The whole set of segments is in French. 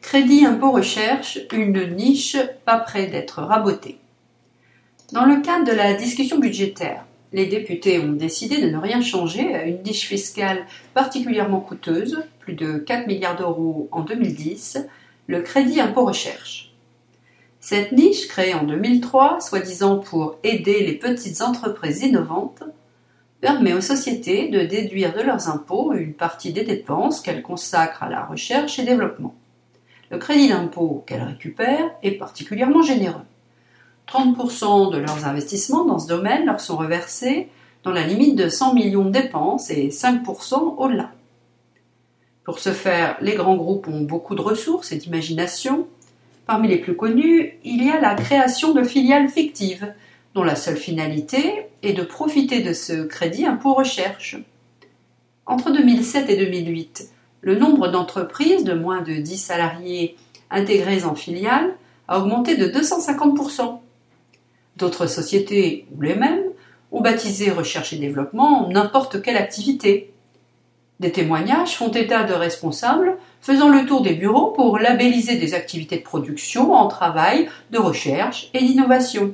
Crédit impôt recherche, une niche pas près d'être rabotée. Dans le cadre de la discussion budgétaire, les députés ont décidé de ne rien changer à une niche fiscale particulièrement coûteuse, plus de 4 milliards d'euros en 2010, le crédit impôt recherche. Cette niche, créée en 2003, soi-disant pour aider les petites entreprises innovantes, permet aux sociétés de déduire de leurs impôts une partie des dépenses qu'elles consacrent à la recherche et développement. Le crédit d'impôt qu'elles récupèrent est particulièrement généreux. 30% de leurs investissements dans ce domaine leur sont reversés dans la limite de 100 millions de dépenses et 5% au-delà. Pour ce faire, les grands groupes ont beaucoup de ressources et d'imagination. Parmi les plus connus, il y a la création de filiales fictives, dont la seule finalité est de profiter de ce crédit impôt recherche. Entre 2007 et 2008, le nombre d'entreprises de moins de 10 salariés intégrées en filiales a augmenté de 250%. D'autres sociétés, ou les mêmes, ont baptisé recherche et développement n'importe quelle activité. Des témoignages font état de responsables faisant le tour des bureaux pour labelliser des activités de production en travail, de recherche et d'innovation.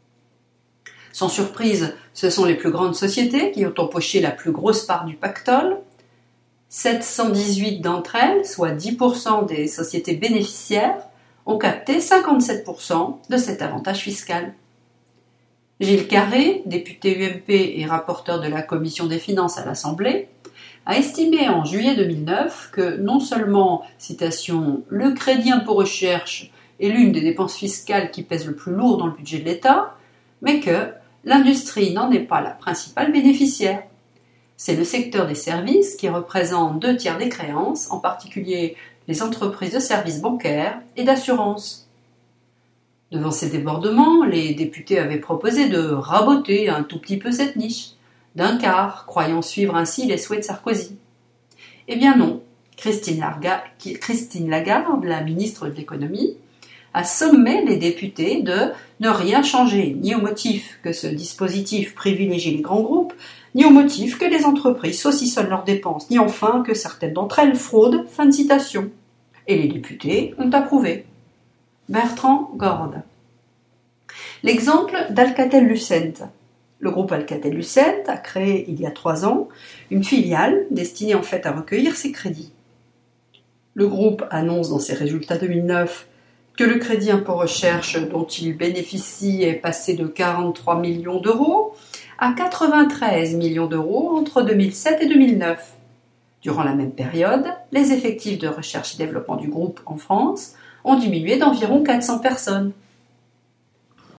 Sans surprise, ce sont les plus grandes sociétés qui ont empoché la plus grosse part du pactole. 718 d'entre elles, soit 10% des sociétés bénéficiaires, ont capté 57% de cet avantage fiscal. Gilles Carré, député UMP et rapporteur de la Commission des finances à l'Assemblée, a estimé en juillet 2009 que non seulement, citation, le crédit impôt recherche est l'une des dépenses fiscales qui pèsent le plus lourd dans le budget de l'État, mais que l'industrie n'en est pas la principale bénéficiaire. C'est le secteur des services qui représente 2/3 des créances, en particulier les entreprises de services bancaires et d'assurance. Devant ces débordements, les députés avaient proposé de raboter un tout petit peu cette niche, d'un quart, croyant suivre ainsi les souhaits de Sarkozy. Eh bien non, Christine Lagarde, la ministre de l'économie, a sommé les députés de ne rien changer, ni au motif que ce dispositif privilégie les grands groupes, ni au motif que les entreprises saucissonnent leurs dépenses, ni enfin que certaines d'entre elles fraudent. Fin de citation. Et les députés ont approuvé. Bertrand Gorde. L'exemple d'Alcatel-Lucent. Le groupe Alcatel-Lucent a créé il y a 3 ans une filiale destinée en fait à recueillir ces crédits. Le groupe annonce dans ses résultats 2009 que le crédit impôt recherche dont il bénéficie est passé de 43 millions d'euros à 93 millions d'euros entre 2007 et 2009. Durant la même période, les effectifs de recherche et développement du groupe en France ont diminué d'environ 400 personnes.